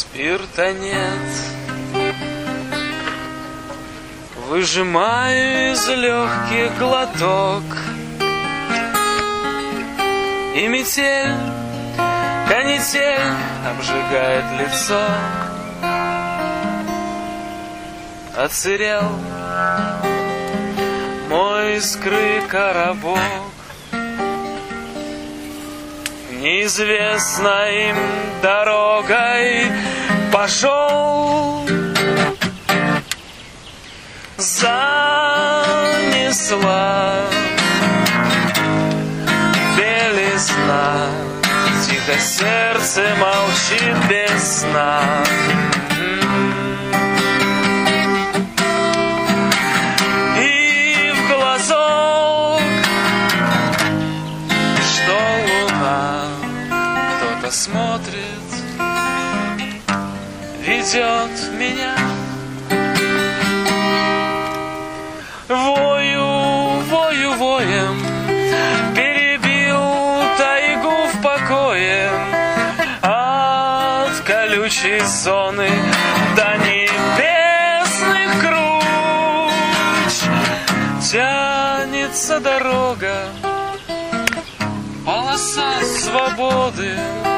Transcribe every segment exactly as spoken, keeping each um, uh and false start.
спирта нет. Выжимаю из легких глоток, и метель, канитель обжигает лицо. Отсырел мой искры коробок, неизвестной им дорогой пошел. Занесла белизна, тихо сердце молчит без сна. И в глазок, что луна, кто-то смотрит, ведет меня. Вою, вою, воем, перебил тайгу в покое. От колючей зоны до небесных круч тянется дорога, полоса свободы,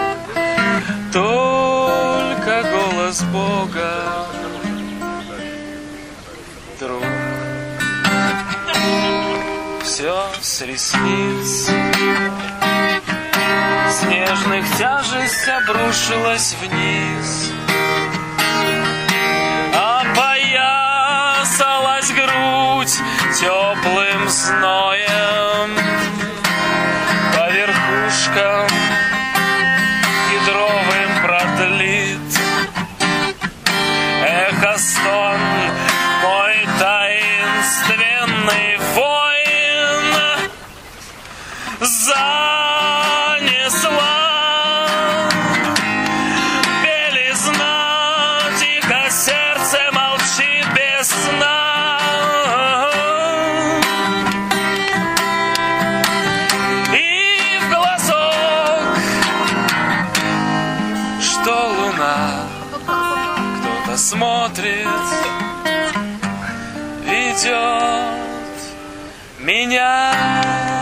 только голос Бога. Друг, все с ресниц снежных тяжесть обрушилась вниз, опоясалась грудь теплым зноем. По верхушкам кедровым продлит эхо стон мой таинственный воин. Занесла белизна, тихо сердце молчит без сна. И в глазок, что луна, кто-то смотрит, ведет меня.